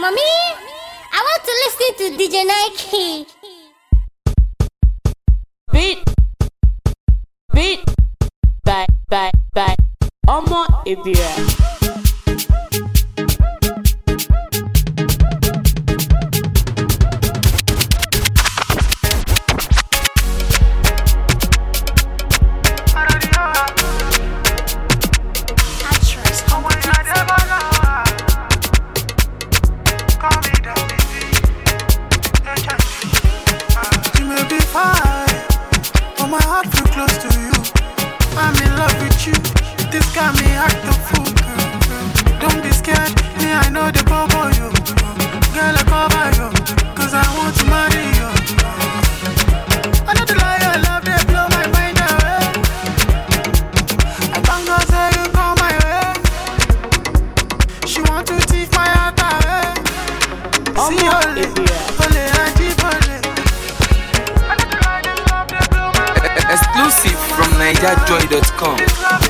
Mommy, I want to listen to DJ Nike. Beat, bye. Omo Ebira. Exclusive from NigerJoy.com.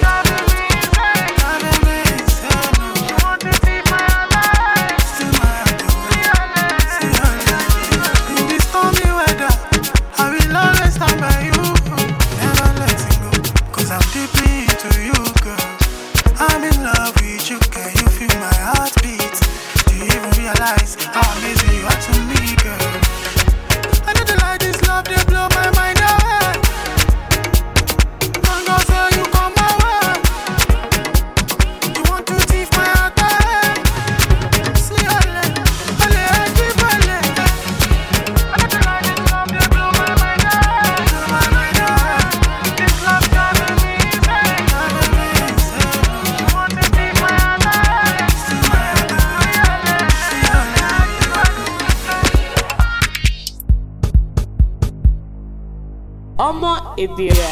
Omo Ebira.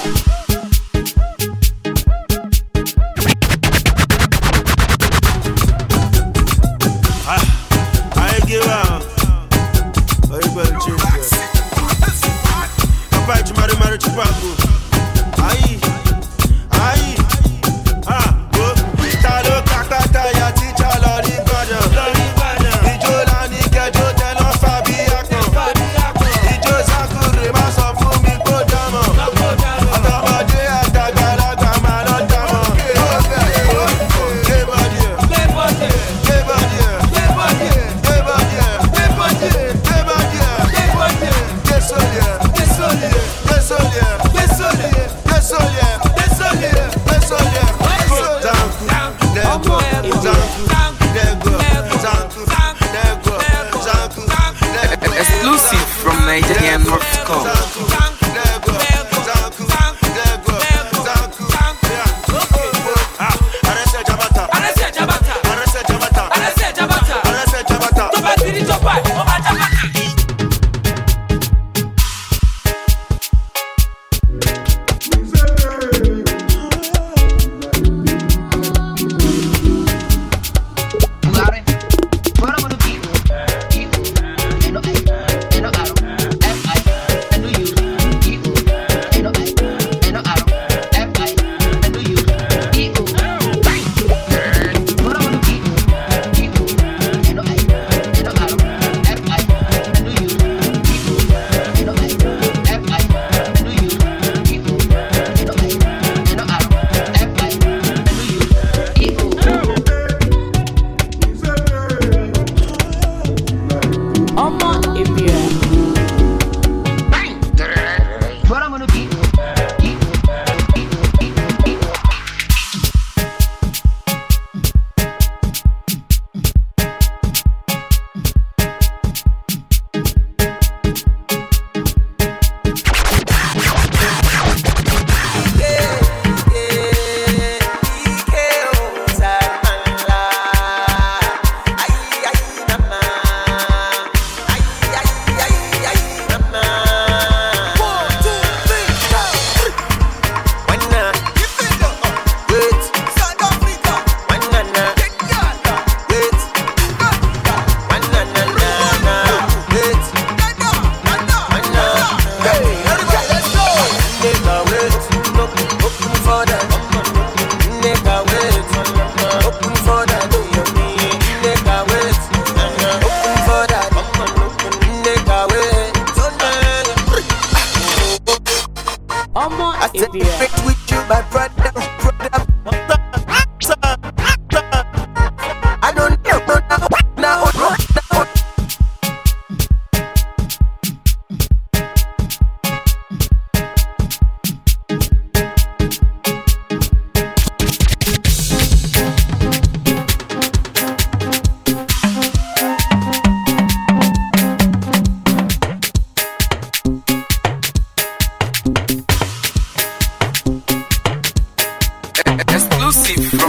I give up. Everybody change that. Papa, you marry Chipago. Aye. Go. Talo kakata ya teacher lori bada. Ijo la ni kejo telo fabi akon. Ijo zakure ma so fun mi ko damo.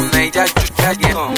from NigerJoy.com.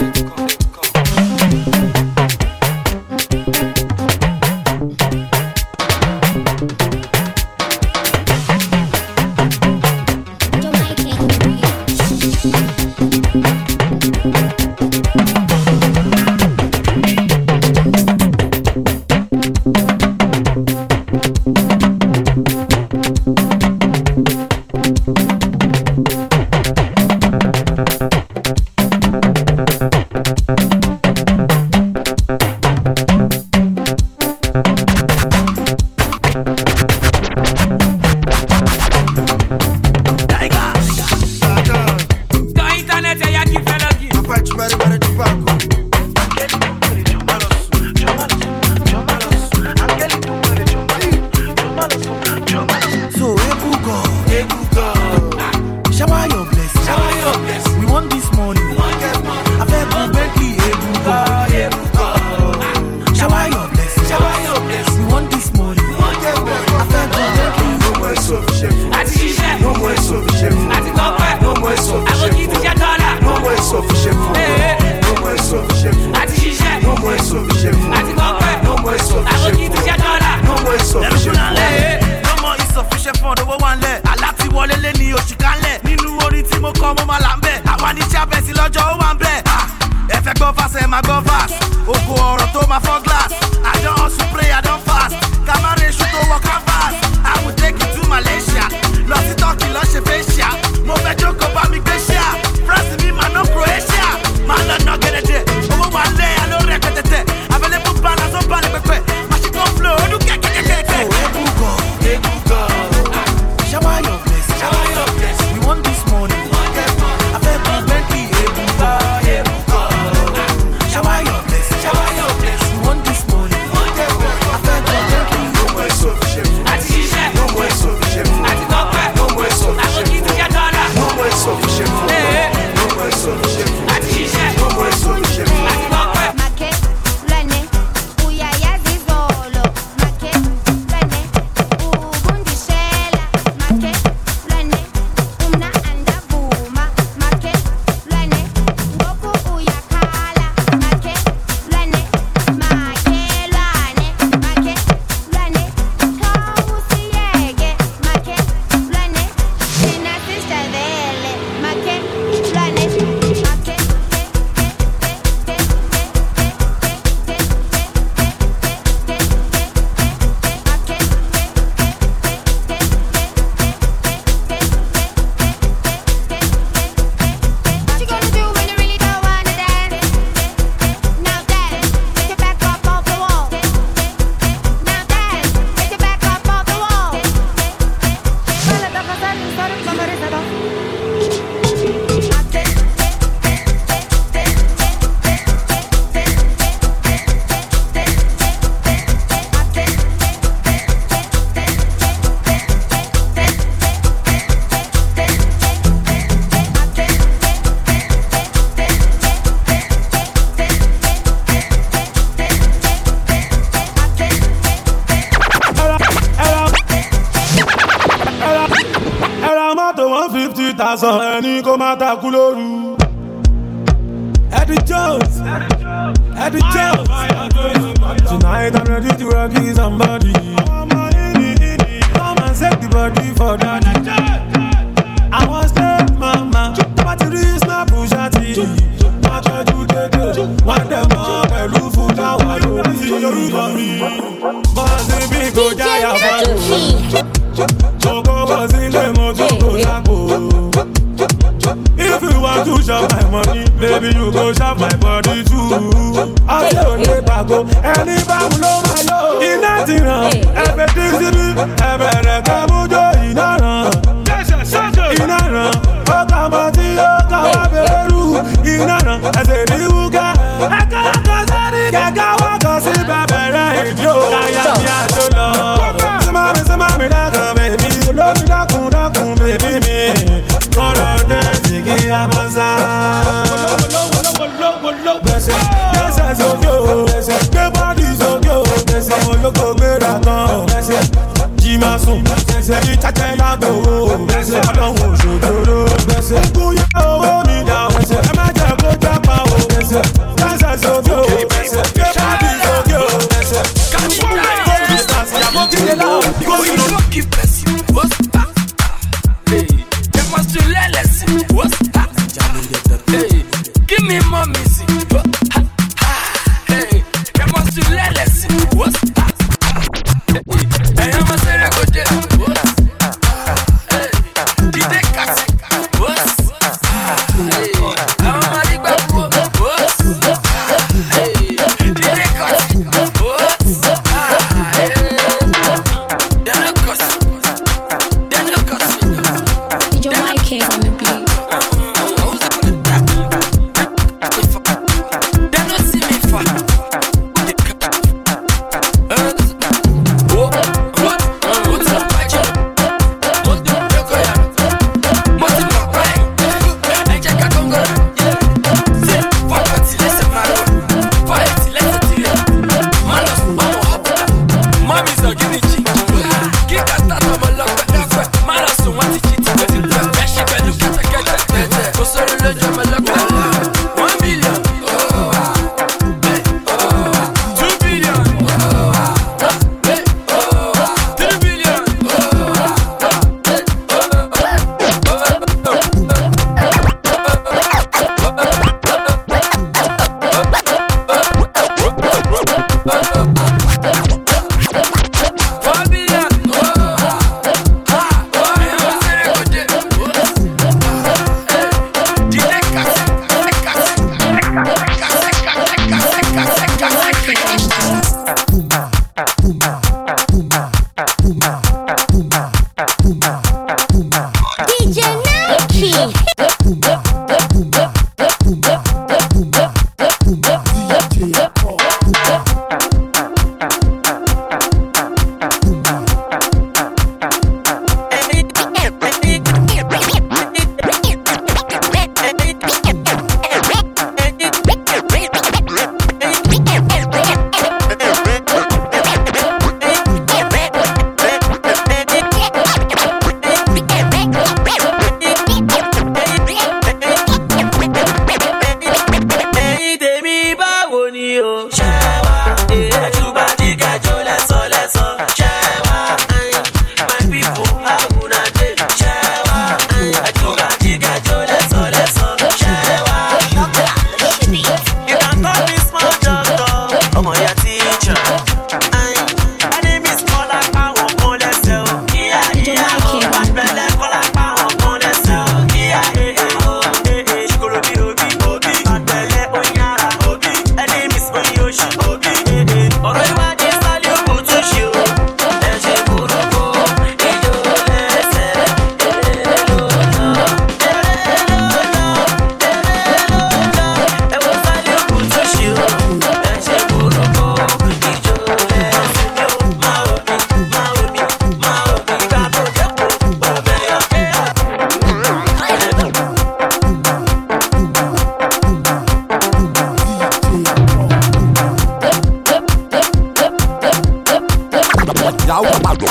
Ẹni kó máa takú lóru. Eddie Jones. Tonight I'm ready to rock somebody. Come and set the body for daddy. I was dead, mama. Battery is not pushati. Makajú dédé. Wọ́n dẹ̀ mọ́ pẹ̀lú fúnra wà lórí. Bọ́sì bí kò jáyà fọ́lù. Joko bọ́sì lè mọ́ tó kò lápò. If you want to shop my money, baby you go shop my body too. Àti òde pàgọ́, ẹni báwo ló máa lò? Iná ti ràn, ẹ̀fẹ̀ tí síbí, ẹ̀bẹ̀rẹ̀ kẹ́ mú jó iná ràn. Iná ràn, ó kà mọ́ tí ó kà wá bẹ̀rù. Iná ràn, ẹsẹ̀ ní wúkà. Ẹ̀ka ọkọ̀ sẹ́ni kẹ̀kẹ́ wọ́kọ̀ sí bẹ̀bẹ̀rẹ̀ ìdí ò láyà ní àjò lọ. Símámi dákun bèbí, olómi dákun bèbí mi. Kọ́lọ̀ dẹ́sì kí a mọ́ sá. Gbèsè sókè o, gbé bọ́dì sókè o. Ọmọ olóko gbéra kan, jí máa sùn. Ìtàtẹ́ lágbo o, ọlọ́run òṣòjòrò. Kúnyẹ́ owó mi dà,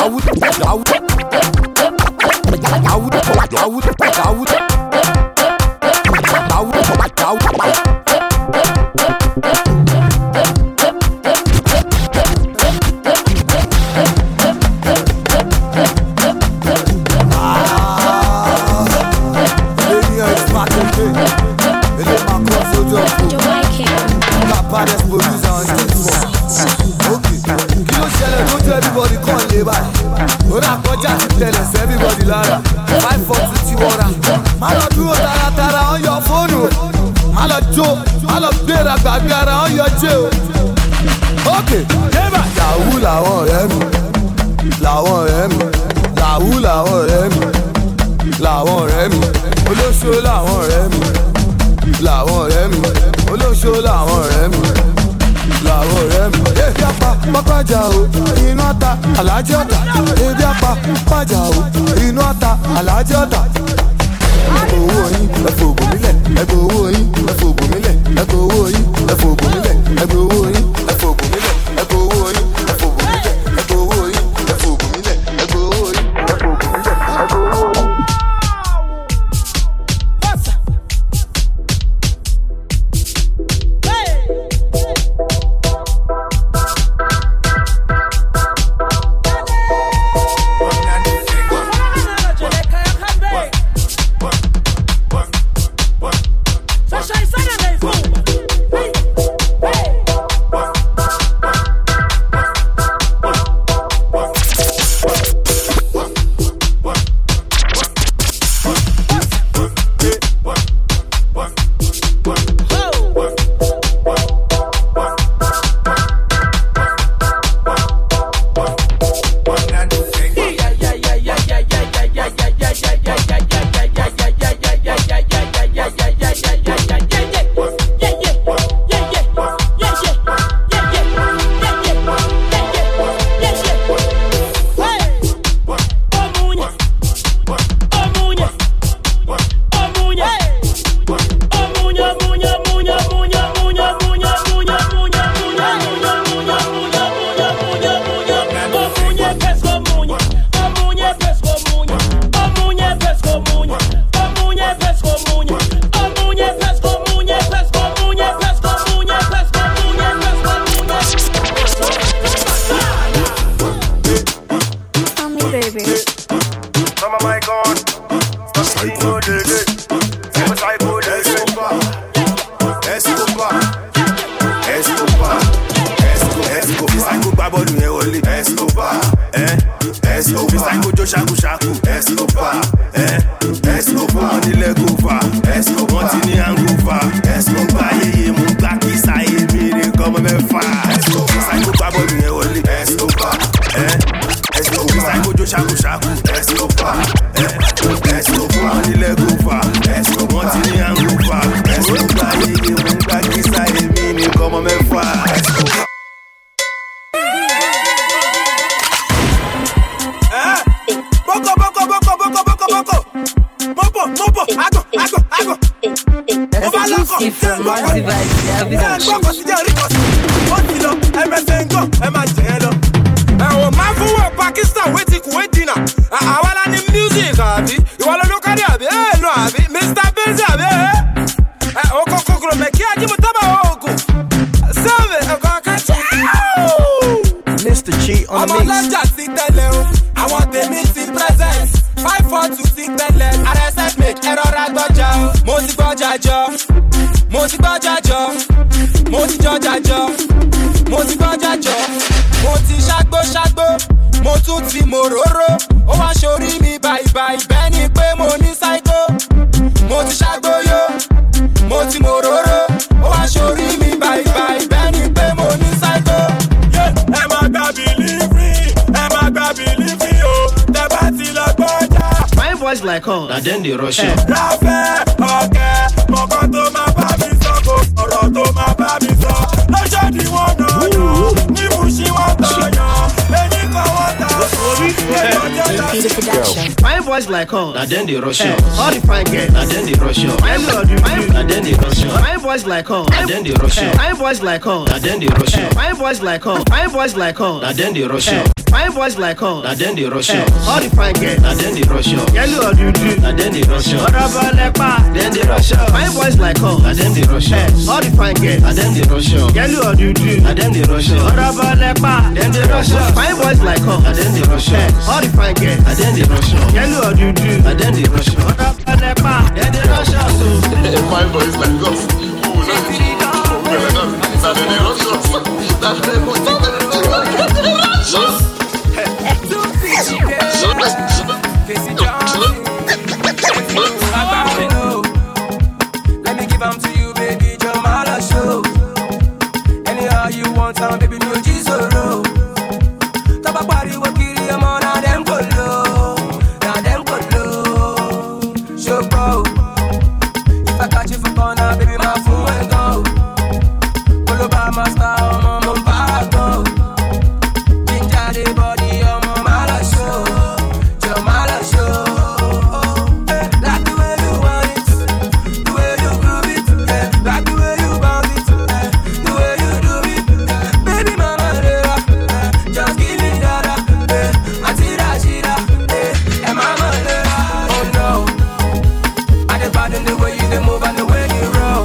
Everybody Lara, 540 water. Malo dúró taratara on your phone. Malo jó, malo gbéra gbàgbára on your jail. Okay, Yahoo làwọn ọ̀rẹ́ mi, làwọn ọ̀rẹ́ mi, Yahoo làwọn ọ̀rẹ́ mi, làwọn ọ̀rẹ́ mi, olóṣó làwọn ọ̀rẹ́ mi, làwọn ọ̀rẹ́ mi, olóṣó làwọn ọ̀rẹ́ mi. Làwọn ọ̀rẹ́ mi. Ebi apá pápájà o, inú ọ̀tá alájẹ́ ọ̀tá. Ebi apá pápájà o, inú ọ̀tá alájẹ́ ọ̀tá. Ẹgbẹ́ owó yín, ẹ̀fọ́ ògùn mílẹ̀. Ẹgbẹ́ owó yín, ẹ̀fọ́ ògùn mílẹ̀. Ẹgbẹ́ owó yín, ẹ̀fọ́ ògùn mílẹ̀. Ẹgbẹ́ owó yín, ẹ̀fọ́ ògùn mílẹ̀. Ẹgbẹ́ owó yín, ẹ̀fọ́ ògùn mílẹ̀. Ẹgbẹ́ owó yín, ẹ̀fọ́ ògùn mílẹ̀. Ẹgbẹ́ owó yín, ẹ̀fọ́ ògùn mílẹ̀. Ẹgbẹ́ owó yín. And then they rush you. My boys like all, and then they rush you. All the fine girls, and then they rush you. My blood, and then they rush you. My boys like all. And then they rush you. Fine boys like all. And then they rush you. Fine boys like all. Fine boys like all. And then they rush you. Fine boys like all. And then they rush you. All the fine girls. And then they rush you. Yellow or dudu. And then they rush you. Rubber lepa. Then they rush you. Fine boys like all. And then they rush you. All the fine girls. And then they rush you. Yellow or dudu. And then they rush you. Rubber lepa. Then they rush you. Fine boys like all. And then they rush you. All the fine girls. And then they rush you. Yellow or dudu. And then they rush you. Rubber lepa. Then they rush you. Fine boys like us. Let me give them to you, baby, Jamala show. Anyhow you want, baby, no Jizoro. Tapa party, wakiri, I'm on, now them go low. Now them go low. Show go. If I catch you for corner, baby, my phone will go. Pull up by my style, I'm on fire, go. Ginger the body, I'm on Mala show. Jamala show. Like the way you want it, the way you groove it, like the way you bounce it, the way you do it. Baby mama, just give me that, Atira, and mama, oh no. I just bad in the way you move and the way you roll.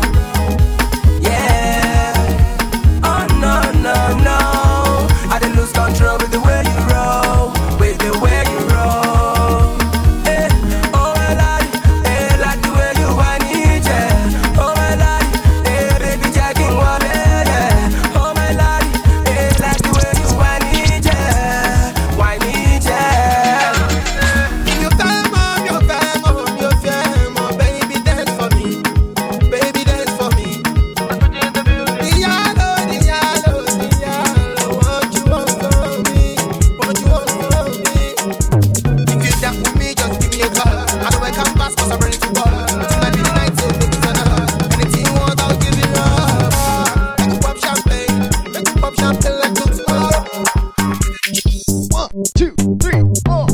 Yeah. Oh no, no, no. I didn't lose control with the way you roll. With the way you roll. Oh my lord. Like the way you want it, yeah. Oh my lord. Baby jacking one, yeah. Oh my lord. Like the way you want it, yeah. Why need, yeah. Your time, your time, your time, baby, dance for me. Baby, dance for me. Diallo, what you want from me? What you want from me? If you dance with me, just give me a call. I know I can pass 'cause I'm ready to ball. Tonight be the night, so make it turn up. Anything you want, I'll give it up. Make you pop champagne like no tomorrow. 1, 2, 3, 4.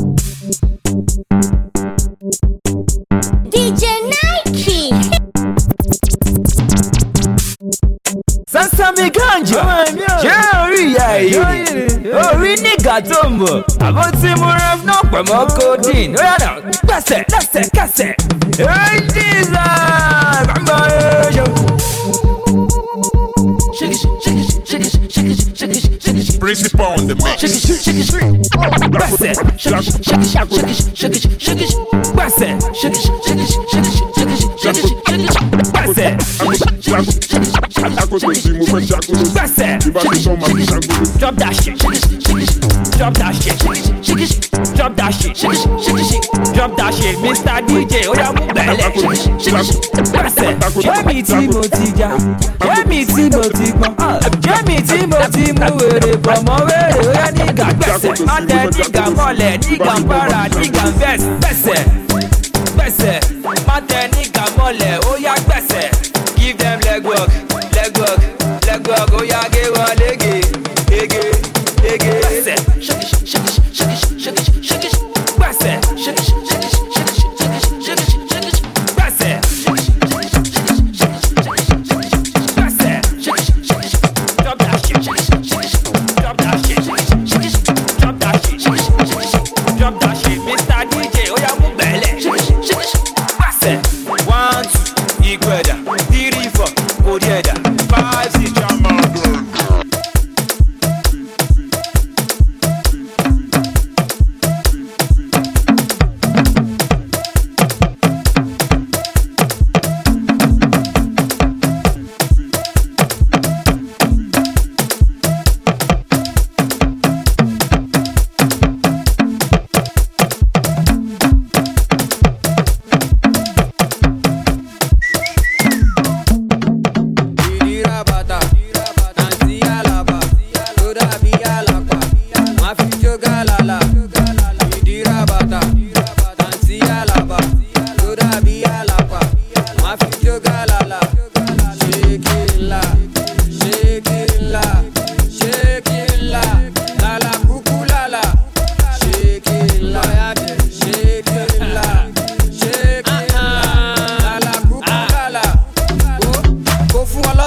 DJ Nike. Sasami Ganjo, jẹ́ orí ìyá èyí, orí nígà tó ń bọ̀, àbọ̀ tí mo rẹ̀ náà pẹ̀ mọ́ codeine, ó yàrá gbẹ̀sẹ̀ lẹ́sẹ̀kẹsẹ̀, èyí dísà bàbá ẹ̀yọ. Principal on the mix. Drop that shit. Drop that shit. Drop that shit. Drop that shit. Mr. DJ, ó yá mú bẹ̀lẹ̀. Jẹ́mi tí mo ti já, jẹ́mi tí mo ti gbọ́n, jẹ́mi tí mo ti mú wèrè bọ̀ mọ́ wèrè, ó yá nígà gbẹ̀sẹ̀. Má tẹ nígà mọ́lẹ̀, nígà ń para, nígà ń gbẹ̀sẹ̀. Má tẹ nígà mọ́lẹ̀, ó yá gbẹ̀sẹ̀. Give them leg work, ó yá gé wọn lége, gbẹ̀sẹ̀. Drop that shit, Mr. DJ, ó yá mú bẹ̀lẹ̀. Gbẹ̀sẹ̀. 1, 2, ìgbẹ̀dà, 3, 4, kò díẹ̀ dà.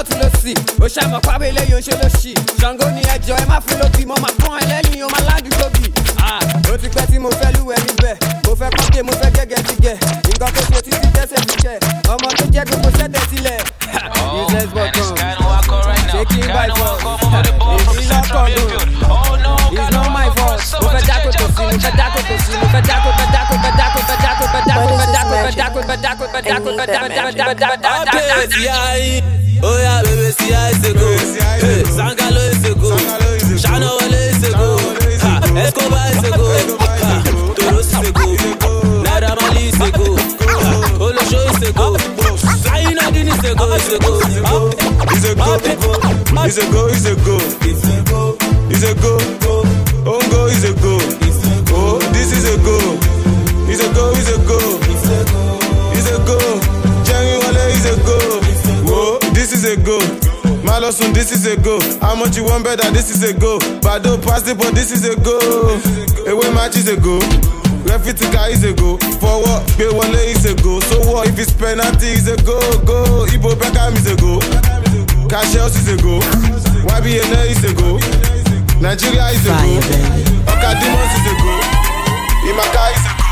lọ́tún ló sì ó ṣàmọ̀ pábẹ́ eléyìí ó ṣe ló ṣì ṣàngó ni ẹjọ́ ẹ má fún lóbì mo máa pọ́n ẹ lẹ́yìn o máa ládùúgbò bì. ó ti pẹ́ tí mo fẹ́ lúwẹ̀ níbẹ̀ mo fẹ́ kọ́kẹ́ mo fẹ́ gẹ́gẹ́ jígẹ̀ nǹkan tó ṣe títí tẹ́sẹ̀ jíjẹ̀ ọmọ tó jẹ́ gbogbo sẹ́tẹ̀ sílẹ̀. business button shaking by force èmi lọ́kọ̀ lò it's not my fault mo fẹ́ dákò tó sí mo fẹ́ dákò tó sí mo fẹ́ dákò fẹ́ dákò fẹ́ dákò fẹ́ dákò fẹ́ dákò fẹ́ dákò fẹ́ dákò fẹ́ dákò fẹ́ dákò fẹ́ dákò fẹ́ dákò. Oh yeah, baby, see how it's a go. Hey, Sangalo is a go. Shana Wale is a go. Escobar is a go. Toros is a go. Naira Marley is a go. Olosho is a go. Zaina Din is a go. Is a go. Is a go. Is a go. Is a go. Is a go. Ongo is a go. Oh, this is a go. Is a go. Is a go. Is a go. Jerry Wale is a go. Whoa, this is a go. Malosun, this is a go. How much you want better? This is a go. Bado pass it, but this is a go. Away match is a go. Refitika is a go. Forward, Bewale is a go. So what if it's penalty is a go? Go. Ibo Beckham is a go. Cassius is a go. YBNA is a go. Nigeria is a go. Okadimos is a go. Imaka is a go.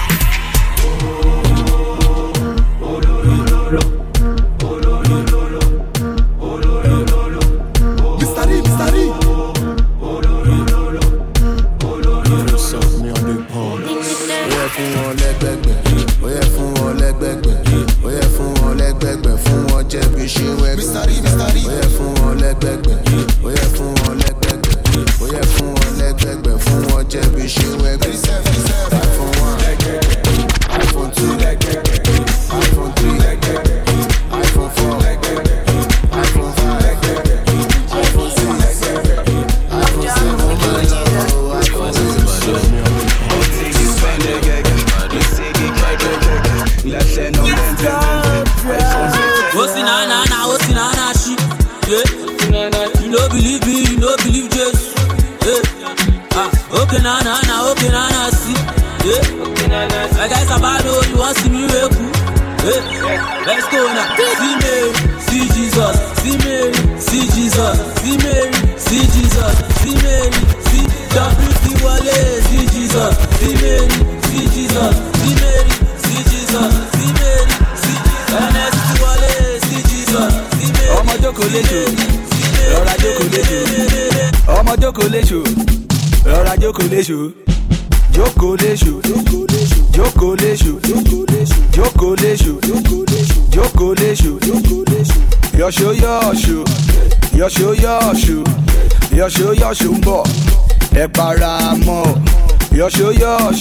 Yosho ń bọ̀ ẹ para mọ́ yosho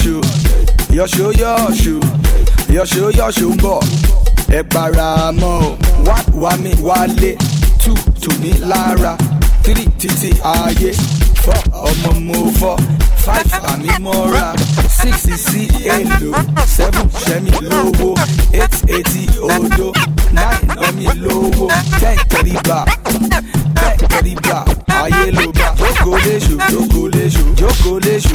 ń bọ̀ ẹ para mọ́ wá mi wálé 2 tù mí lára 3 títí ayé 4 ọmọ mo fọ́ 5 àmì mọ́ra 6 sí èlò 7 ṣẹ́mi lówó 8 etí odò 9 ọmí lówó 10 tẹríba ayé ló bá jókòó léṣu.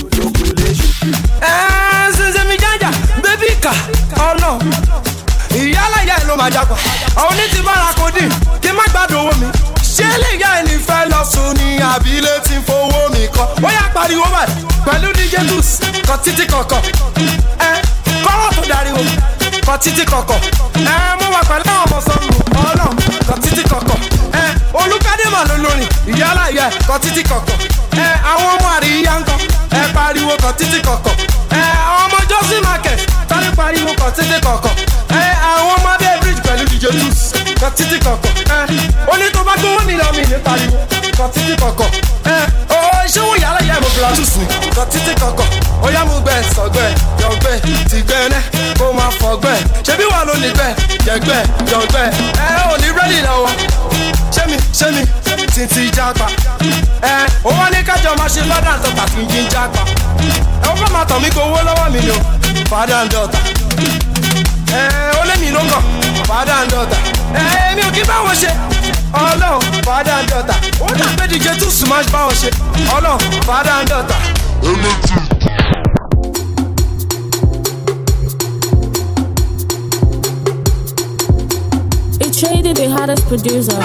Ṣe mi jájà bébí kà ọ̀nà ìyálàyà ló máa jápa àwọn oníti bára kò dín kí má gbádùn owó mi ṣé lè yá ẹni fẹ́ lọ sùn ní àbílẹ̀ tí ń fowó mi kọ́ ó yá pariwo báyìí pẹ̀lú DJ Juice kan títí kọ̀kọ̀ kọ́rọ̀ tó dariwo kan títí kọ̀kọ̀ mo wà pẹ̀lú àwọn ọmọ sọ́nù ọlọ́run kan títí kọ̀kọ̀ olùkádẹ́mà ló lórin ìyálàyà kan títí kọ̀kọ̀ àwọn ọmọ àríyá ń kọ́ pariwo kan títí kọ̀kọ̀ àwọn ọmọ Johnson Market tọ́lé pariwo kan títí kọ̀kọ̀ àwọn ọmọ abẹ́ bridge pẹ̀lú DJ Juice kan títí kọ̀kọ̀ oní tó bá gbówó nílò mi ní pariwo kan títí kọ̀kọ̀ ìṣòwò ìyálàyà mo bla juice ni kan títí kọ̀kọ̀ ó yá mú gbẹ sọ̀gbẹ́ yọ̀gbẹ́ tìgbẹ́ ẹ̀ kó máa fọ̀gbẹ́ ṣebí wà ló nígbẹ́ jẹ̀gbẹ́ yọ̀gbẹ́ ò ní rẹ́dì lọ́wọ́ ṣé mi títí jápa ó wá ní kájọ máa ṣe fádà ń tọ́ta kí n jí ń jápa ó fẹ́ máa tàn mí gbowó lọ́wọ́ mi ni o fádà ń dọ̀tà ó lé mi ló ń kọ̀ fádà ń dọ̀tà èmi ò kí báwọn ṣe ọlọ́run fádà ń dọ̀tà ó dàgbé DJ Juice smash báwọn ṣe ọlọ́run fádà ń dọ̀tà. Traded, they had baddest producer.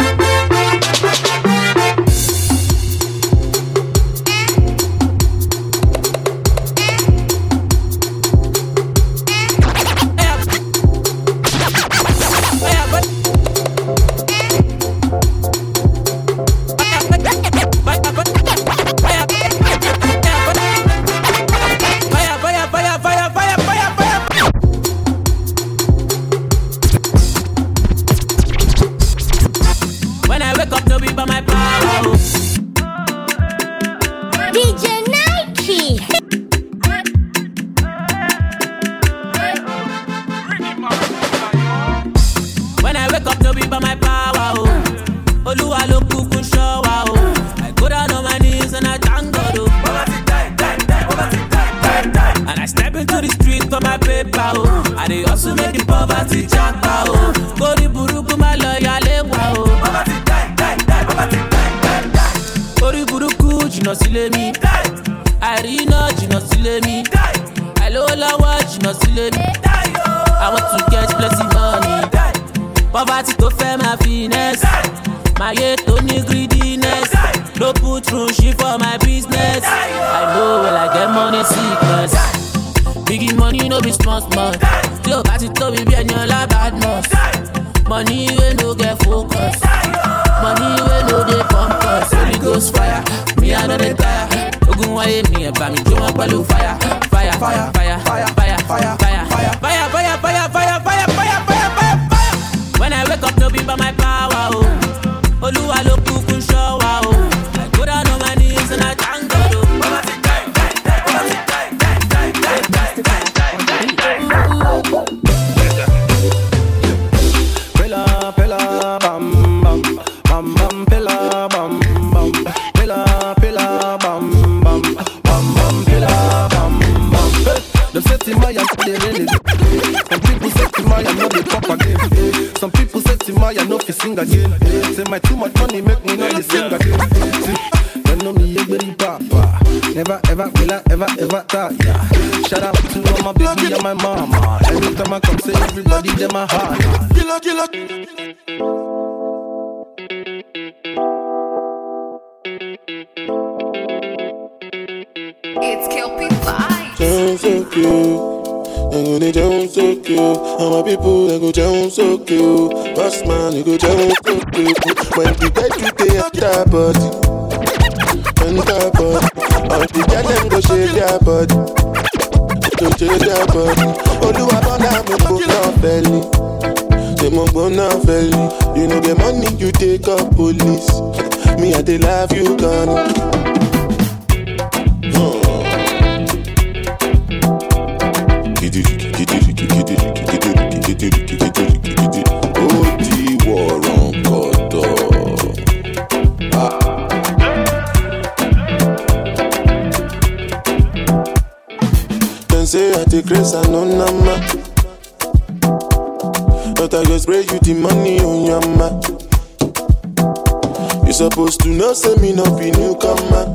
Say me no be newcomer.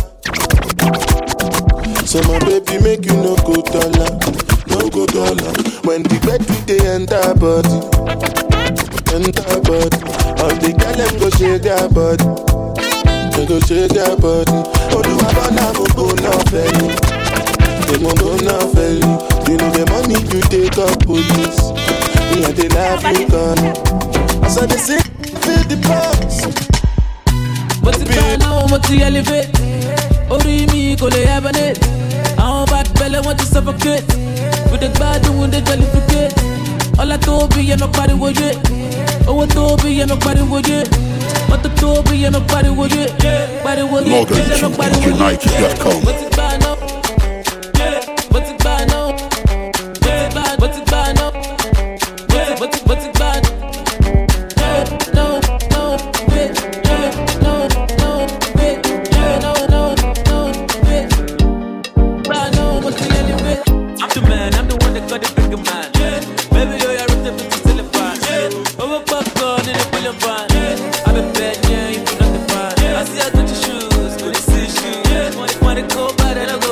So my baby make you no go dollar. When the bed they enter body. All the girl them go shake their body. They go shake their body. Oh do I wanna go no belly? They go no belly. You know the money you take up police. Me and they love you gone. I saw the sick feel the pulse. What's it going on? What's the elevate? Ori mi ko le abane. Àwọn bad belly want to suffocate. With the bad doing the jollificate. All I told be you nobody would it. Oh I told be you nobody would it. What the told be you nobody would it. Nobody would it. Log on to Nike.com. What's it going on? What's it going on? What's it going on? What's it going on? I see I got your shoes, but it's issue. Money cold, but I don't go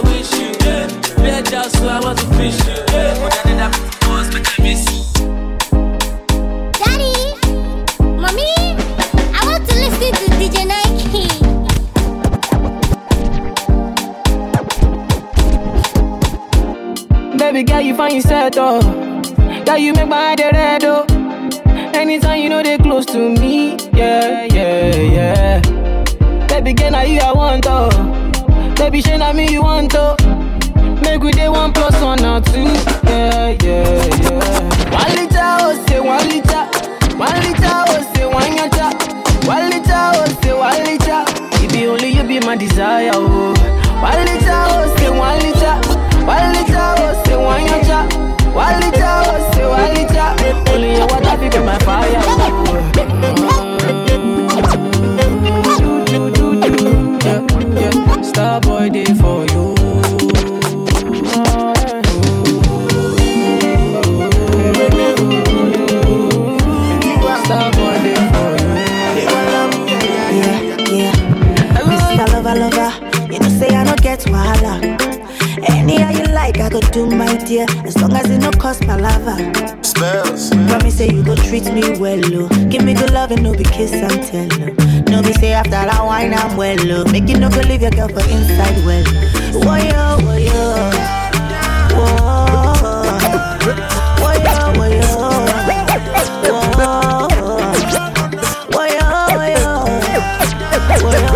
when you set up. Yeah, you make my head red, oh. Anytime you know they close to me, yeah, yeah, yeah. Baby, girl, now you I want, oh. Baby, shey na me you want, oh. Make we day 1 + 1 or 2, yeah, yeah, yeah. 1 liter, oh, say 1 liter. 1 liter, oh, say 1 yacha. 1 liter, oh, say 1 liter. If you only you be my desire, oh. 1 liter, oh, say 1 liter. 1 liter, oh, say 1 yacha. 1 liter, oh, say 1 liter. Only your water be my fire, oh. Star boy day for you. Star boy day for you. Yeah. Mr. Lover, you know say I don't get wahala. Anyhow you like, I go do my dear, as long as it no cost my lava. Spells. Promise say you go treat me well, oh. Give me good love and no be kiss and tell, oh. No be say after that wine I'm well, oh. Make you no go leave your girl for inside well. Whoa yo, whoa yo, whoa, whoa yo, whoa yo, whoa, whoa yo, whoa yo, whoa yo,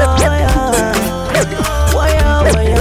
whoa yo, whoa yo.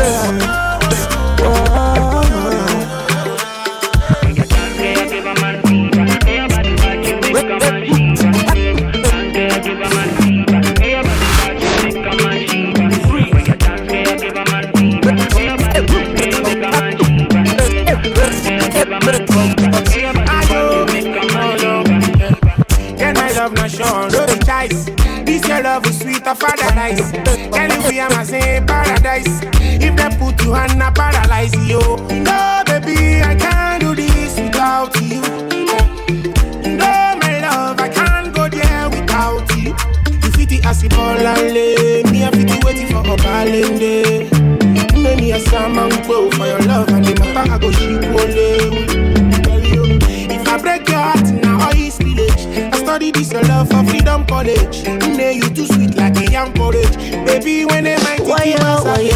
This your love is sweet of paradise. Can you be my same paradise? If they put you on a paralyze you. No, baby, I can't do this without you. No, my love, I can't go there without you. You fit the acid ball and lay. Me, I fit the waiting for a calendar. Many a salmon go for your love and the matter I go ship only. If I break your heart now, all is village. I study this your love for freedom college. Nay, you too sweet like a young porridge. Baby, when they might why you, why you?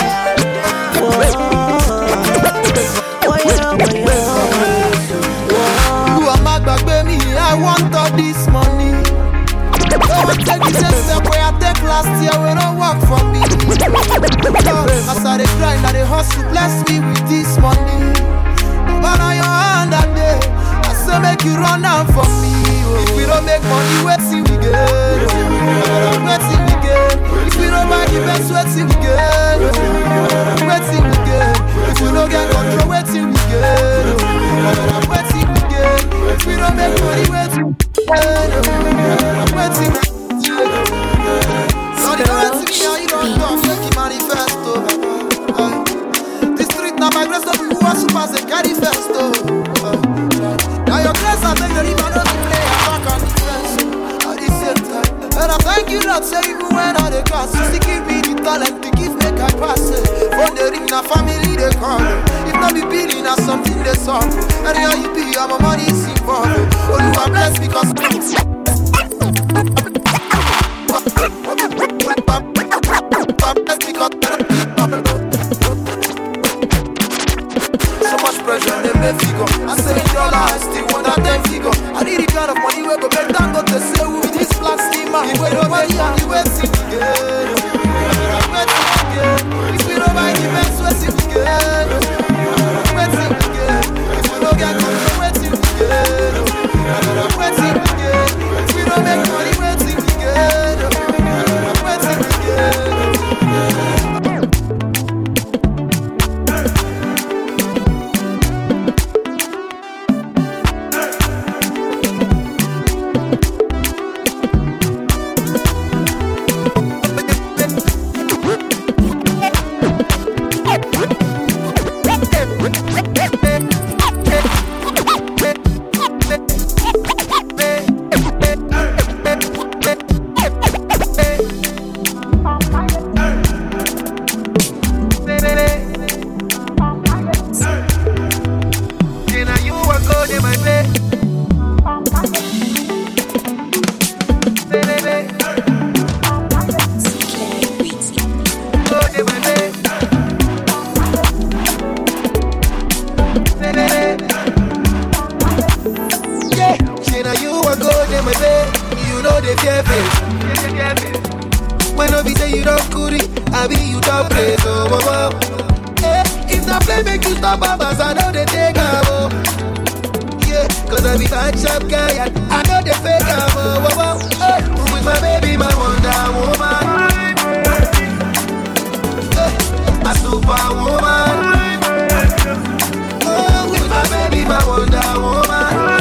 You are my baby, I want all this money. Don't take the step where I take last year, we don't work for me. As I grind, I hustle, bless me with this money. But on your hand that day, I say make you run out for me. If we don't make money, wait till we get. Wait till we get. If we don't buy the best, wait till we get. Wait till we get. If we don't get control, wait till we get. Wait till we get. If we don't make money, wait till we get. Wait till we get. So the wait till me, you don't talk, make it manifesto. The street now my grace of people who are super and carry festo. Now your grace I take the river, not the play, I back on the fence. At the same time, and I thank you Lord, say even when I the class, you still give me the talent to give make I pass it. From the ring, now family they call. If not be billing, now something they solve. Anyhow you be, my money is involved. Oh, you are blessed because so much pressure, they make figure. I say $1, I still want that 10 figure. I need the kind of money where go back down, got to say with this black steamer. If we don't buy it, and we see we get. If we don't buy the best, we see we get. If we don't get control, we see we get. If we don't make money, we see we get. When no be say you don't goody, I be you don't play so if the play make you stop up, I know they take a yeah, cause I be bad sharp guy and I know they fake a with my baby, my Wonder Woman, a superwoman. Oh, with my baby, my Wonder Woman,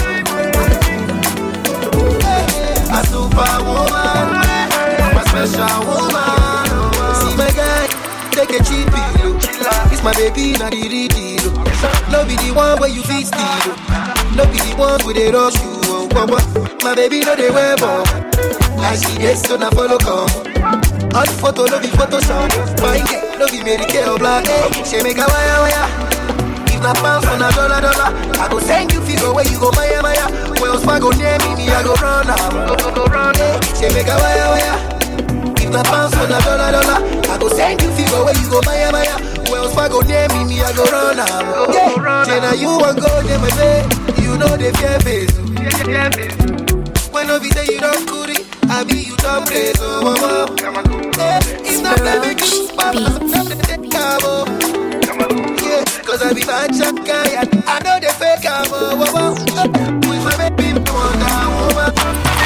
a superwoman. Special woman. See my guy, take a cheap pillow. It's my baby, not the real deal. No be the one where you feel steal. No be the one where they rush you. My baby, no they wear bomb. I see this, so now follow come. All the photo, no be Photoshop. Fine girl, no be Mary Kay or black. She make a wire. If not pounds on $1, I go send you figure where you go, Maya. Wells Fargo near me, I go run now. Go run, she make a wire. If not pounds on $1, I go send you figure where you go, Maya. Wells Fargo near me, I go run now. Yeah, Jenna, you want go, they my babe. You know they fear face. When no be say you don't goody, I be you don't play so it's not play make you spot. Yeah, cause I be bad shot guy and I know they fake with my baby, Wonder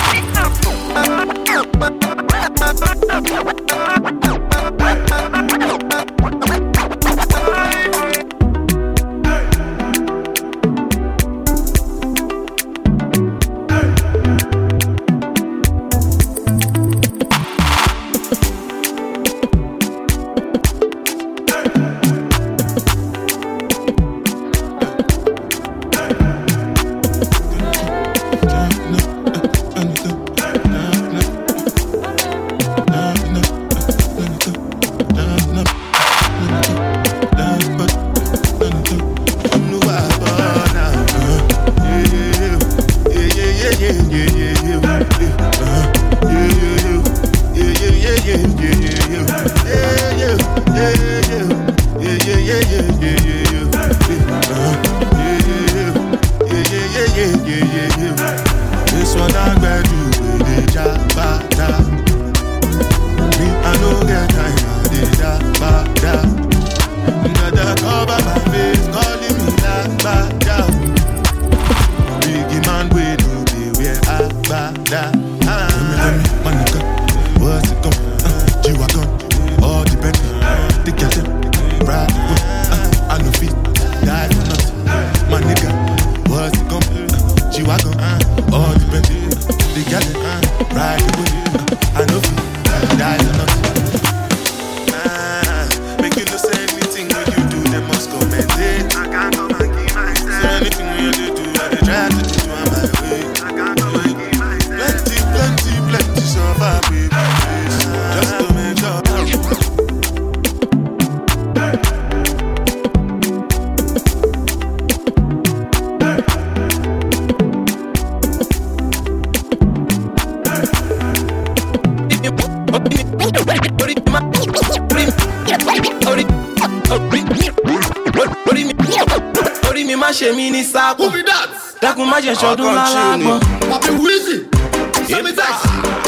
ṣe mí ní sáàpù. Dákun má jẹ́ ṣọdún lálágbọ́n. Papi Wizzy, send me text.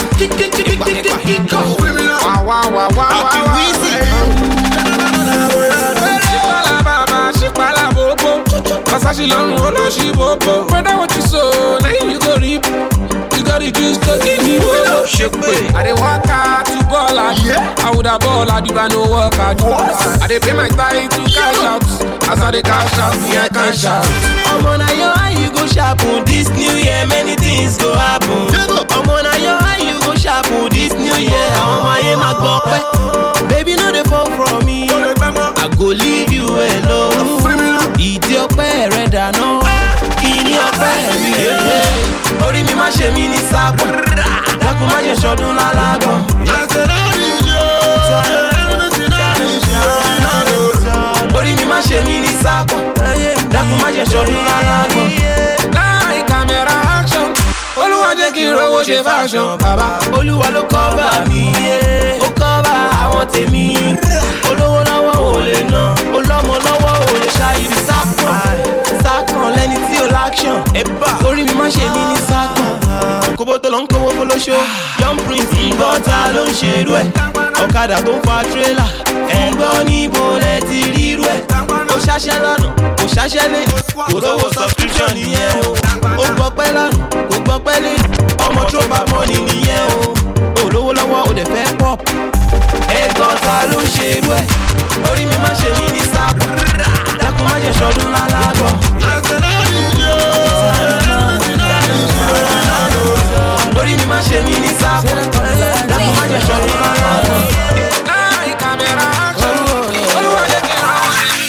Papi Wizzy. Ṣípàlà bòbò, Masashi lọ́rùn olóṣì bòbò. Brother what you sow, lẹ́yìn you go reap. You got the juice to give me more. I dey work hard to ball out. I would have ball out if I no work hard. I dey pay my tithe to cash out. As I dey cash out, me I can shout. Omo na your eye you go sharpen. This new year many things go happen. Omo na your eye you go sharpen. This new year omo ye ma gbọ́ pẹ́. Baby no dey fall from me. I go leave you alone. Ìdí ọpẹ́ rẹ̀ dáná. Ìní ọpẹ́ mi rè. Orí mi má ṣe mí ní sábò. Dákun má jẹ́ ṣọdún lálágbọ̀n. Orí mi má ṣe mí ní sábò. Dákun má jẹ́ ṣọdún lálágbọ̀n. Láì kámẹ́rà action. Olúwa jẹ́ kí n rówó ṣe fashion. Bàbá Olúwa ló cover mi. Ó cover àwọn tèmi. Olówó lọ́wọ́ ò lè ná. Olọ́mọ lọ́wọ́ ò lè ṣàyè sákàn. Sákàn lẹ́ni tí ó l'action. Orí mi má ṣe mí ní sákàn. Kò Bobo tó lọ ń kówó fọlọ́ṣọ́. Young Prince ìgbọ́ta ló ń ṣerú ẹ̀. Ọ̀kadà tó ń fa tírélà. Ẹ̀gbọ́n níbo lẹ ti rírú ẹ̀. Ó ṣáṣẹ́ lọ́nà, ó ṣáṣẹ́ lé. Kò lówó subscription nìyẹn o. Ó gbọ́ pẹ́ lọ́nà, kò gbọ́ pẹ́ lé. Ọmọ tó bá mọ́ni nìyẹn o. Olówó lọ́wọ́ ò dẹ̀ fẹ́ pop. Ẹ̀gbọ́ta ló ń ṣerú ẹ̀. Orí mi máa ṣe mí ní sáàpù. Dákun má ṣe ṣọdún lálágbọ̀. Orí mi máa ṣe mí ní sáàpù. Dákun má ṣe ṣọdún lálágbọ̀. Láì kámẹ́rà action. Olúwa jẹ́ kí n rán.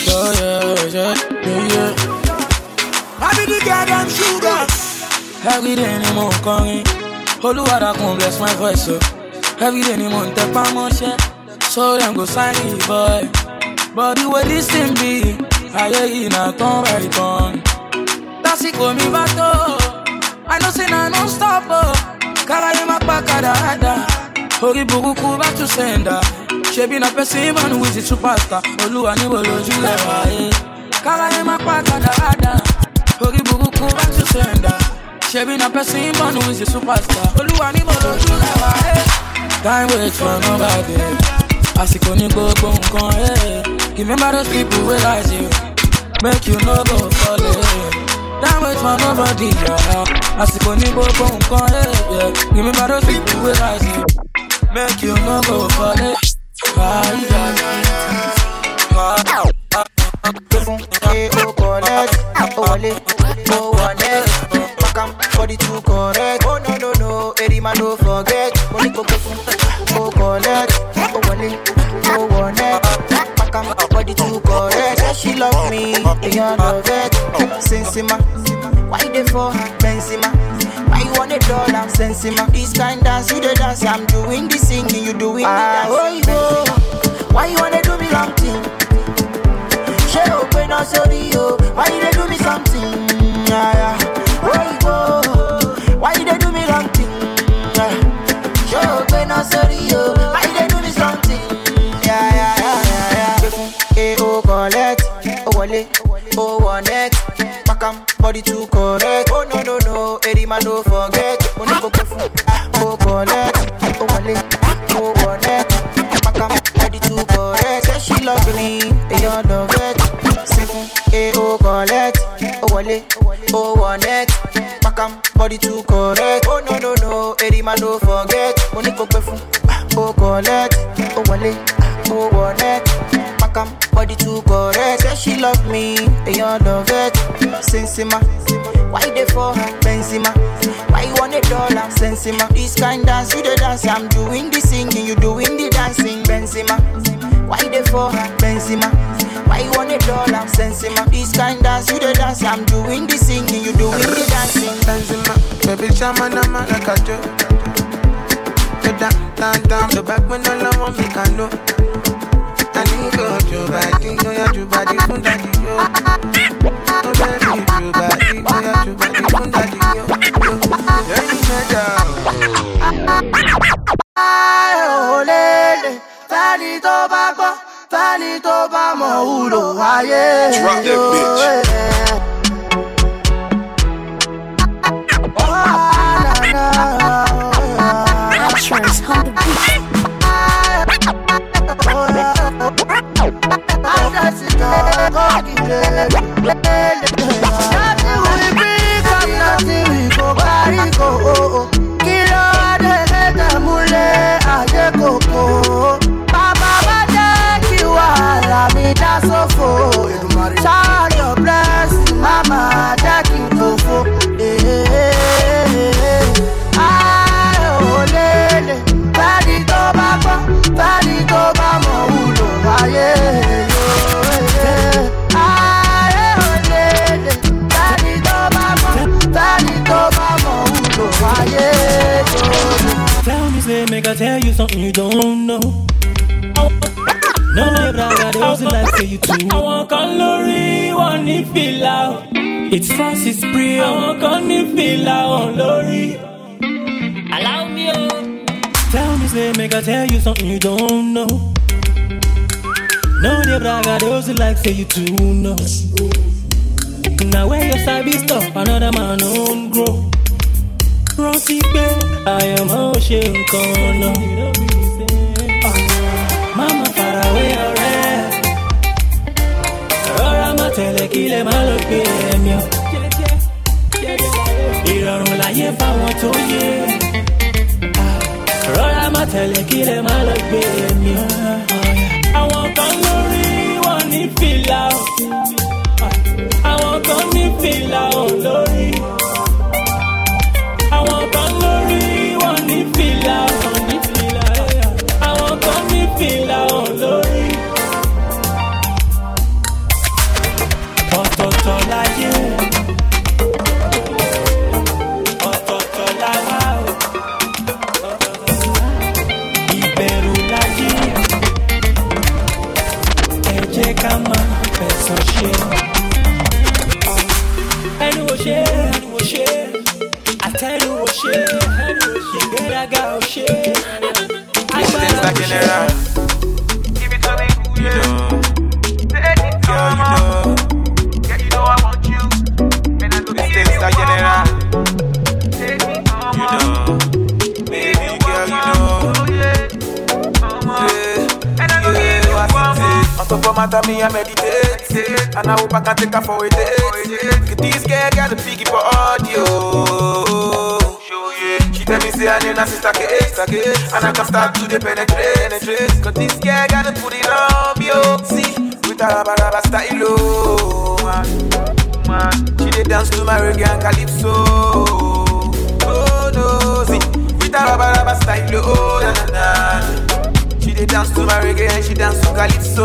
I be the goddamn sugar. Every day ni mo kọrin. Olúwa dákun bless my voice so. Every day ni mo ń tẹpá mọ́ṣẹ́. So them go sign me boy. But the way this thing be, ayé yìí na tán by tán. Tásìkò mi bá tó, I know say na non stop o. Káráyé má pa kàdáadá, orí burúkú bá tún sẹ́ńdà. Ṣebí na person man who is the superstar. Olúwa níbo lójú lẹ́wà ẹ̀. Káráyé má pa kàdáadá, orí burúkú bá tún sẹ́ńdà. Ṣebí na person man who is the superstar. Olúwa níbo lójú lẹ́wà ẹ̀. Can't wait for nobody. Àsìkò ní gbogbo nǹkan ẹ̀. Remember those people wey rise you, make you no go fall it. Don't wait for nobody, yeah. Àsìkò ní gbogbo nǹkan ẹ̀. Remember those people wey rise you, make you no go fall it. Body too correct. Oh no no no, any man don't forget. Money go oh collect, oh wale, oh one neck. Body too correct. Say she love me, and you love it. Sensima, why they for Benzema? Why you want $1? Sensima, this kind dance you the dance. I'm doing the singing, you doing the dance. Oh, why you wanna do me wrong thing? She open up sorry yo. Why you do me something? Yeah. Oh, why you do me wrong thing? Show when I sorry yo. Why you do me something? Yeah. Oh collect, oh wale, oh one neck. Pakam body too correct. Oh no, any man don't forget. Money go oh collect, oh wale, oh one neck. Pakam body too correct. Say she love me, and you love it. Simple, oh collect, oh wale, oh one neck. Pakam body too correct. Oh no, any man don't forget. Money go oh collect, oh wale, oh one neck. Pakam body too correct. Say she love me, and you love it. Sensima, why they for Benzema? Why you want $1? Sensima, this kind dance you the dance. I'm doing the singing, you doing the dancing. Benzema, why they for Benzema? Why you want $1? Sensima, this kind dance you the dance. I'm doing the singing, you doing the dancing. Benzema, baby chama na like a joke. Down, the back when all I want me can know. I need go to body, go ya to body, fun daddy yo. Oh baby, to body, go ya to body, fun daddy yo. Yeah, you know Ay, oh lele, fani to ba mo ulo aye. Drop that bitch. Actions on the beat. Nothing we go carry go. Kilo de mule aye koko. Baba bade kiwa la mi da sofo. Shine your blessing, mama take you to fo. Ay oh lele, badi to ba mo ulo aye. Tell me, say, make I tell you something you don't know. No, your brother doesn't like say you too. I want calorie, want it feel out. It's Francis Pre, I want it feel out, Lori. Allow me, oh. Tell me, say, make I tell you something you don't know. No, your brother doesn't like say you too know. Now where your side be stop, another man won't grow. rántí pé àyànmọ́ ò ṣe nǹkan lọ. Máma farawé ọ̀rẹ́, rọra má tẹ̀lé kílẹ̀ má lọ gbé ẹ̀mí ọ. Ìrọ̀rùn láyé fáwọn tó yé, rọra má tẹ̀lé kílẹ̀ má lọ gbé ẹ̀mí ọ. Àwọn kan lórí wọn ní fìlà o, àwọn kan ní fìlà o lórí. Àwọn kan lórí wọn ní fìlà o, àwọn kan ní fìlà o lórí. Ọ̀tọ̀ọ̀tọ̀ láyé, ọ̀tọ̀ọ̀tọ̀ láwá o, ìbẹ̀rù láyé. Ẹ jẹ́ ká máa fẹ̀sọ̀ ṣe. Ẹnu ò ṣe, àtẹnu ò ṣe, ìgbéraga ò ṣe, agbára ò ṣe. Give it to me, you know. Take it to me, yeah, you know I want you. And I go give you one more. Take me home, you know. Baby girl, you know. And I go give you one more. On top of my tummy, I meditate. And I hope I can take her for a date. Cause this girl got a piggy for audio. She tell me say I need a sister case. And I can start to penetrate. Cause this girl got to put it on me, oh. See, with a rubber style, oh. Man. She did dance to my reggae and calypso. Oh no, see, with a rubber style, oh. Na na na. She did dance to my reggae and she dance to calypso.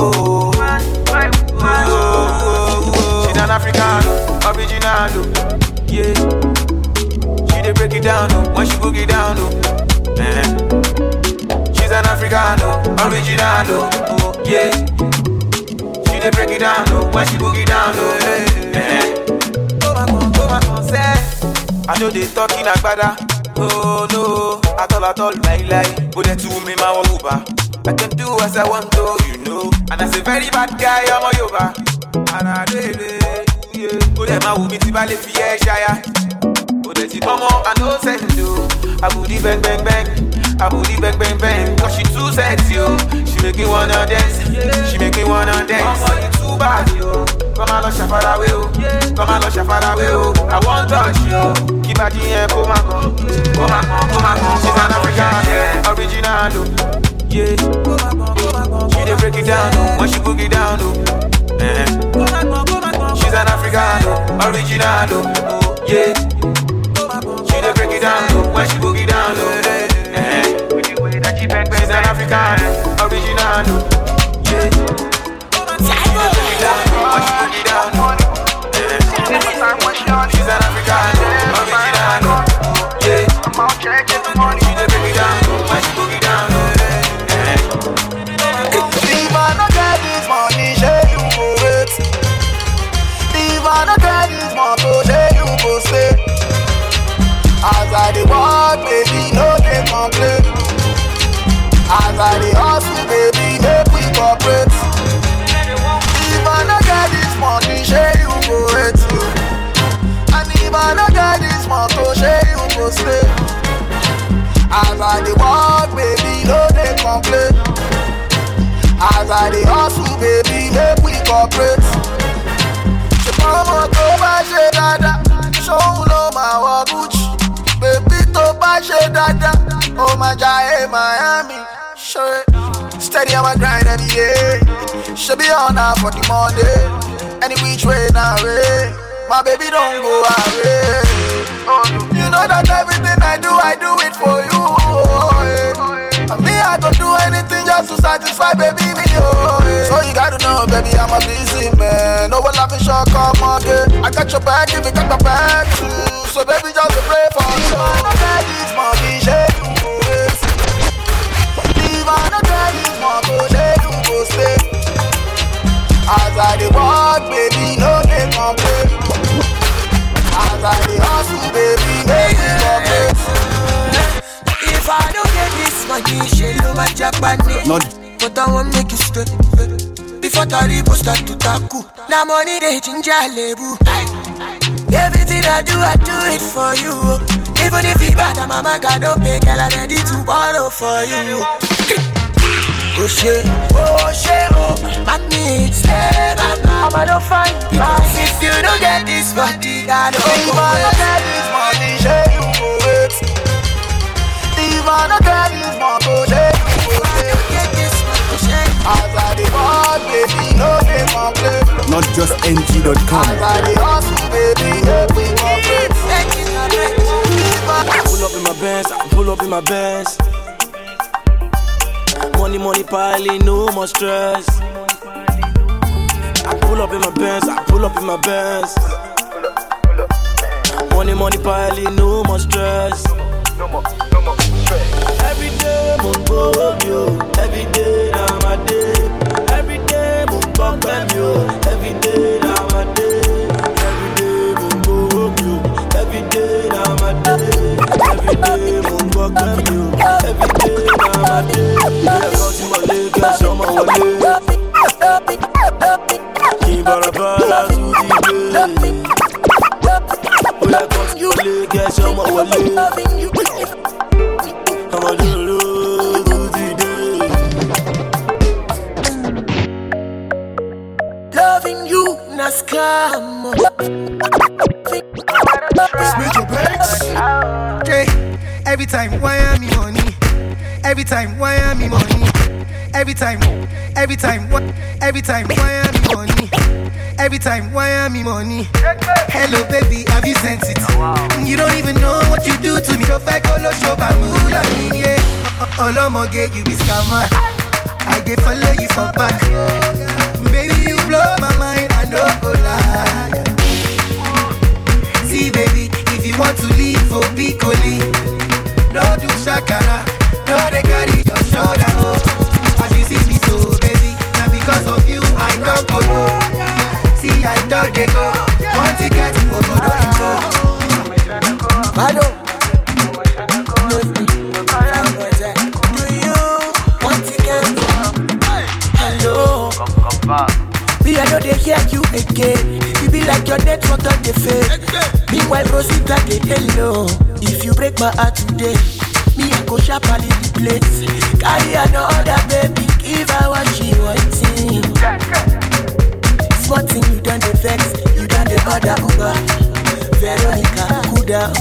She's an African, original, yeah. She dey break it down, when she boogie down, She's an African, original, yeah. She dey break it down, when she boogie down, Oh my God, say, I know they talking agbada. Oh no, at all, lie. But they to me, my Uber. I can do as I want to, you know. And as a very bad guy, I'm a Yoba. And I did it, yeah. But them I will be to Valley Fier Shire. But they see come on, I know send you. I booty bang. I booty bang. Cause she too sexy, yo. She make me wanna dance. She make me wanna dance. Oh, you too bad, yo. Come on, Lusha far away, oh. Come on, Lusha far away, oh. I won't touch you. Keep her here, come on. She's an African, yeah. Original, yeah. She dey break it down, when she boogie down, She's an African, original, yeah. She dey break it down, when she boogie down, She's an African, original, yeah. She's an African, original, yeah. She dey break it down, when she boogie down, If I no get this money, say you go wait. If I no get this money, say you go stay. As I dey walk, baby, no dey complain. As I dey hustle, baby, make we cooperate. If I no get this money, say you go wait. And if I no get this money, say you go stay. As I dey walk, baby, no dey complain. As I dey hustle, baby, make we cooperate. Ṣé ọmọ tó bá ṣe dáadáa, ṣóun ló máa wọ Gucci. Bébí tó bá ṣe dáadáa, ó máa jayé Miami. Ṣé steady on my grind every day. Ṣé bí ọ̀nà for the Monday, any which way na way. My baby don't go away. You know that everything I do it for you. And me, I go do anything just to satisfy baby me, oh. So you gotta know, baby, I'm a busy man. No one laughing short, come on, I got your back, if you got my back too. So baby, just pray for me. I don't get this money, shake you go wait. If I don't get this money, shake you go stay. As I dey walk, baby, no dey complain. As I dey hustle, baby, make it cooperate. If I don't get this money, she know my Japanese. But I won't make you straight. Before Taribo start to tackle. Now money they ginger label. Everything I do it for you. Even if you bad, mama got no pay, girl, I'm ready to borrow for you. Oh shit, oh, man needs step up, I don't find because if you don't get this body, I don't go get this money, share you go wait. If I don't get this money, share you go wait. As I the boss, baby, no they complain. Not just NG.com. As I the hustle, baby, every complain. Pull up in my Benz, pull up in my Benz. Money piling, no more stress. I pull up in my Benz, I pull up in my Benz. Money piling, no more stress. No more stress. Every day, moon go home, yo. Every day, now my day. Every day, moon come back, yo. Every day, now my day. Every day, moon go home, yo. Every day, now my day. Every day, moon come back, yo. Every day, now my day. Yeah, go to my leg, get some of my leg. Keep on to the day. Yeah, go to your leg, get some of my leg. I'm a little today. Loving you, na scam. Major breaks. Okay. Every time, why am I money? Every time, why am I money? Every time, why am I money? Every time, why am I money? Hello, baby, have you sent it? You don't even know what you do to me. If I go low, show Bamula, yeah. Olomoge, you be scammer. I dey follow you for back. Baby, you blow my mind, I no go lie. See, baby, if you want to leave for Piccoli, no do shakara, no they carry your shoulder. As you see me so, baby, now because of you, I don't go. See, I don't go. Want to get to go, Hello. Do you want to get hello? Me, I know they hear you again. You be like your network on the fade. Meanwhile, Rosita, they hello. If you break my heart today, me, I go sharp and in the place. Carry another baby, give her what she wanting. Small thing, you done the vex, you done the other Uber. Veronica, cool down.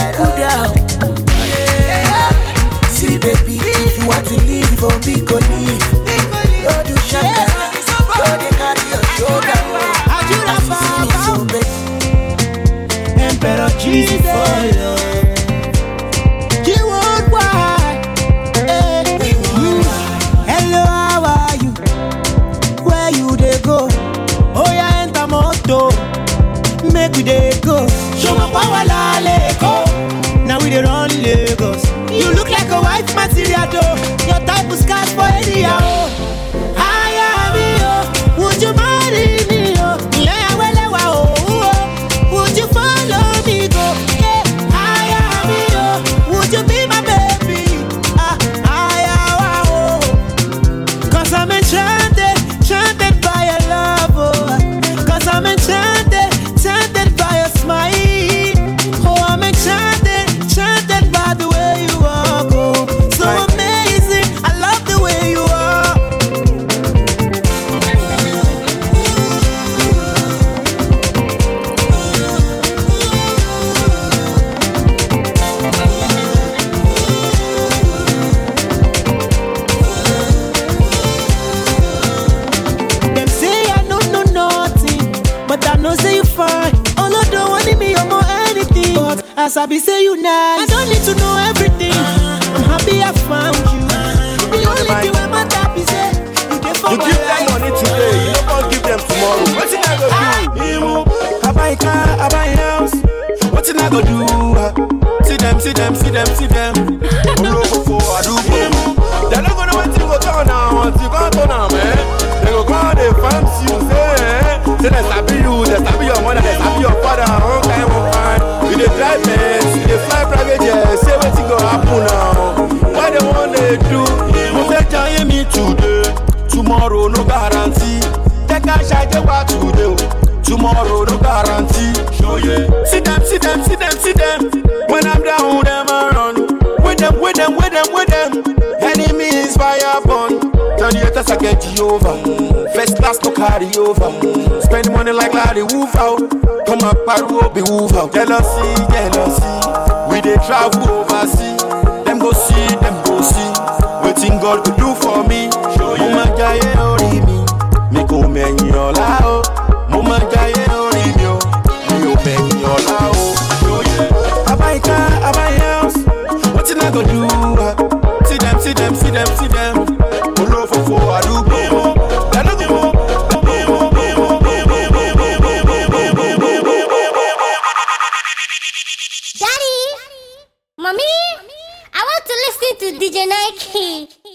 Yeah. See, baby, if you want to leave, or be go leave. Don't do shaka, don't they carry your shoulder. As you see me so, baby. Emperor Jesus for love. You want why? Hello, how are you? Where you they go? Oh yeah, enter moto. Make we dey go. Show my power la Lego. Now we dey run Lagos. You look like a wife material though. Your type of scars for area. I am you. Would you marry me? Yeah, well, would you follow me? Go. Yeah, I am you. Would you be my baby? I am. Cause I'm enchanted by your love. Oh. Cause I'm enchanted by your smile. Oh, I'm enchanted by the way you walk. Oh, so amazing. I love the way you are. Them say I don't know nothing, but I know say you fine. All I don't want me or more anything. But as I be say you nice, I don't need to know everything. I'm happy I found you. The only thing when my tap is say you get for you my give them money today, you don't give them tomorrow. What you I go do? I buy a car, I buy a house. What you I go do? See them. I do they're not gonna wait till you go turn now. Once you go turn now, man, they go call the fancy you say they sabi you, they sabi your mother, they sabi your father. Okay, one fine. You dey drive man, you dey fly private jet. Say what you go happen now? What they want to do? You say tell me today, tomorrow no guarantee. Take a shot, you what today. tomorrow no guarantee. Show yeah. See them. When I'm down, them I run. With them. Enemies fire upon. 38 I get Jehovah. First class no carry over. Spend money like Larry Wolf out. Come up, Paru be Wolf out. Jealousy. We dey travel overseas. Them go see. Waiting God could do for me. Mama jaye ori mi. Mi ko mẹ̀yìn ọ̀la o. Mama jaye ori mi o. Mi ò mẹ̀yìn ọ̀la o. Abai car, abai house. Wetin I go do? See them. Olófòfò àdúgbò. Daddy, Mommy, I want to listen to DJ Nike.